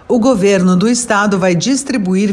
O governo do estado vai distribuir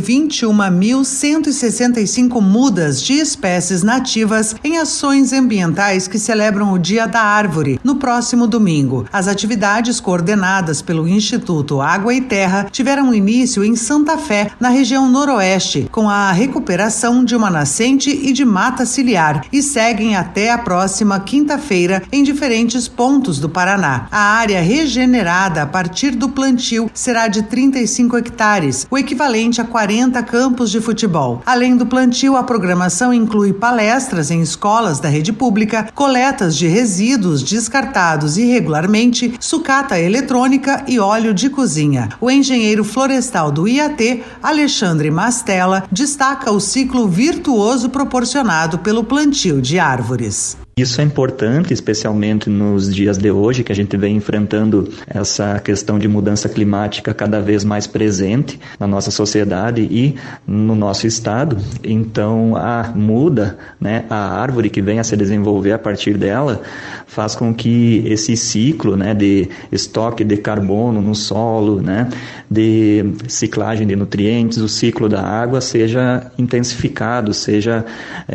21.165 mudas de espécies nativas em ações ambientais que celebram o Dia da Árvore, no próximo domingo. As atividades coordenadas pelo Instituto Água e Terra tiveram início em Santa Fé, na região noroeste, com a recuperação de uma nascente e de mata ciliar, e seguem até a próxima quinta-feira em diferentes pontos do Paraná. A área regenerada a partir do plantio será de 35 hectares, o equivalente a 40 campos de futebol. Além do plantio, a programação inclui palestras em escolas da rede pública, coletas de resíduos descartados irregularmente, sucata eletrônica e óleo de cozinha. O engenheiro florestal do IAT, Alexandre Mastella, destaca o ciclo virtuoso proporcionado pelo plantio de árvores. Isso é importante, especialmente nos dias de hoje, que a gente vem enfrentando essa questão de mudança climática cada vez mais presente na nossa sociedade e no nosso estado. Então, a muda, a árvore que vem a se desenvolver a partir dela, faz com que esse ciclo, de estoque de carbono no solo, de ciclagem de nutrientes, o ciclo da água seja intensificado, seja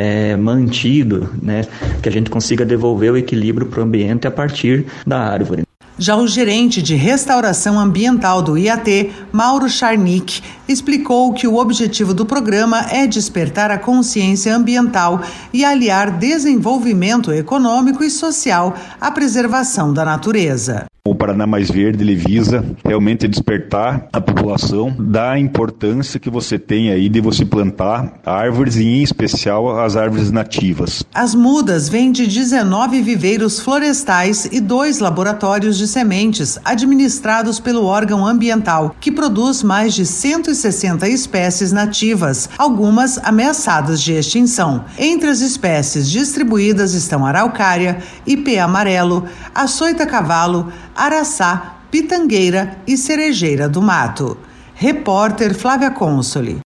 mantido, que a gente consiga devolver o equilíbrio para o ambiente a partir da árvore. Já o gerente de restauração ambiental do IAT, Mauro Charnick, explicou que o objetivo do programa é despertar a consciência ambiental e aliar desenvolvimento econômico e social à preservação da natureza. O Paraná Mais Verde, ele visa realmente despertar a população da importância que você tem aí de você plantar árvores, e em especial as árvores nativas. As mudas vêm de 19 viveiros florestais e 2 laboratórios de sementes administrados pelo órgão ambiental, que produz mais de 160 espécies nativas, algumas ameaçadas de extinção. Entre as espécies distribuídas estão araucária, ipê amarelo, açoita-cavalo, araçá, pitangueira e cerejeira do mato. Repórter Flávia Consoli.